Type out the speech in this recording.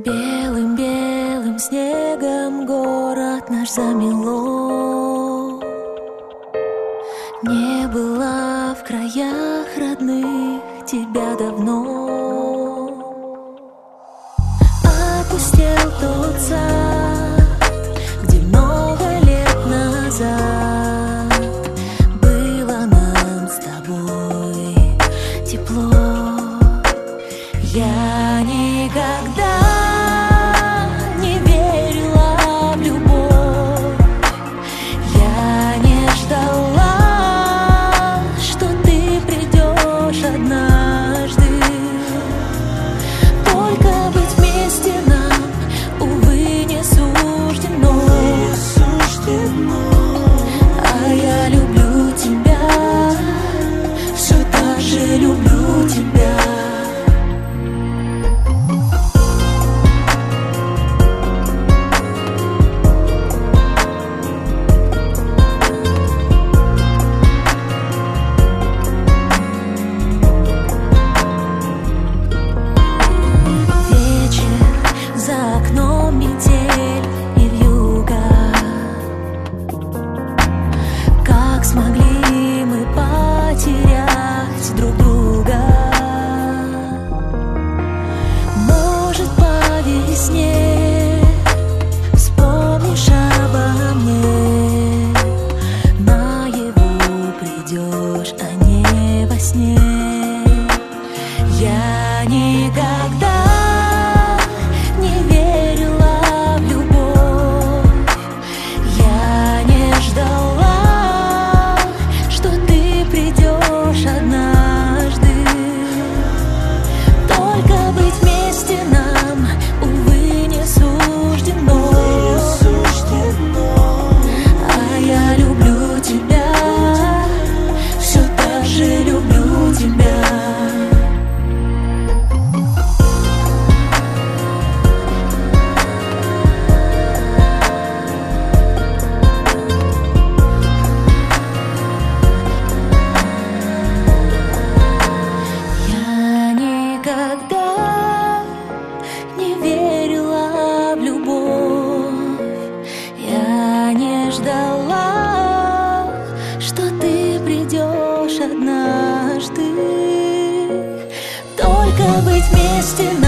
Белым-белым снегом город наш замело. Не была в краях родных тебя давно. Опустел тот сад, где много лет назад было нам с тобой тепло. Я никогда не верила в любовь, я не ждала, что ты придешь однажды. Только быть вместе нам, увы, не суждено. А я люблю тебя, все так же люблю тебя. Смогли мы потерять друг друга. Может, по весне вспомнишь обо мне, наяву придешь, а не во сне. Я никогда не верила в любовь, я не ждала однажды. Только быть вместе нам, увы, не суждено. А я люблю тебя, все так же люблю тебя. Никогда не верила в любовь, я не ждала, что ты придешь однажды. Только быть вместе